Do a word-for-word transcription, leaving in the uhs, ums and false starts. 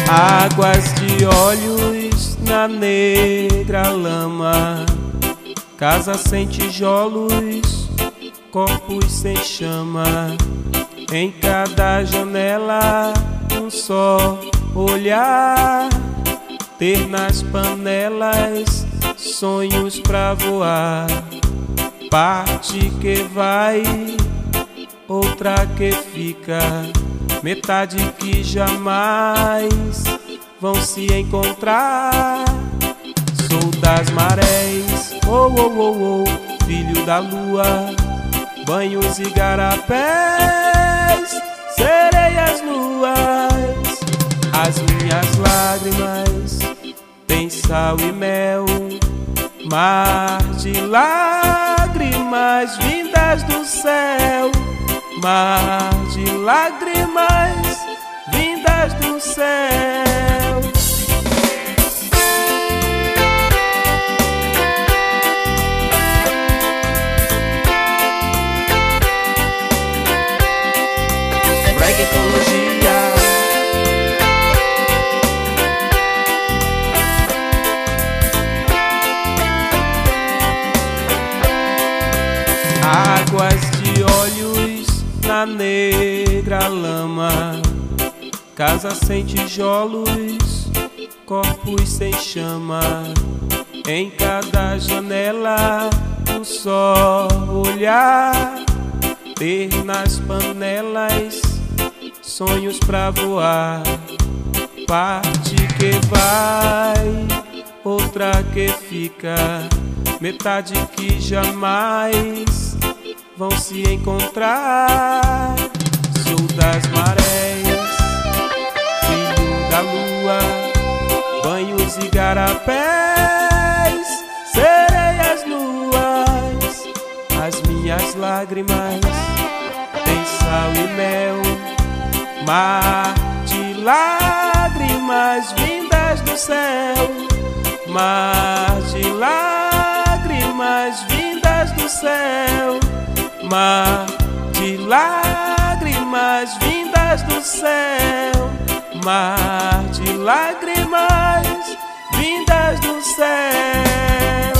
Águas de olhos na negra lama, casa sem tijolos, corpos sem chama. Em cada janela um só olhar, ter nas panelas sonhos pra voar. Parte que vai, outra que fica, metade que jamais vão se encontrar. Sou das marés, oh, oh, oh, oh, filho da lua, banhos e garapés, sereias nuas. As minhas lágrimas têm sal e mel, mar de lágrimas vindas do céu, mar de lágrimas vindas do céu. Reggaetologia. Águas de olhos na negra lama, casa sem tijolos, corpos sem chama. Em cada janela um só olhar, ter nas panelas sonhos pra voar. Parte que vai, outra que fica, metade que jamais vão se encontrar. Sou das marés, filho da lua, banhos e garapés, sereias nuas. As minhas lágrimas têm sal e mel, mar de lágrimas vindas do céu, mar de lágrimas vindas do céu, mar de lágrimas vindas do céu, mar de lágrimas vindas do céu.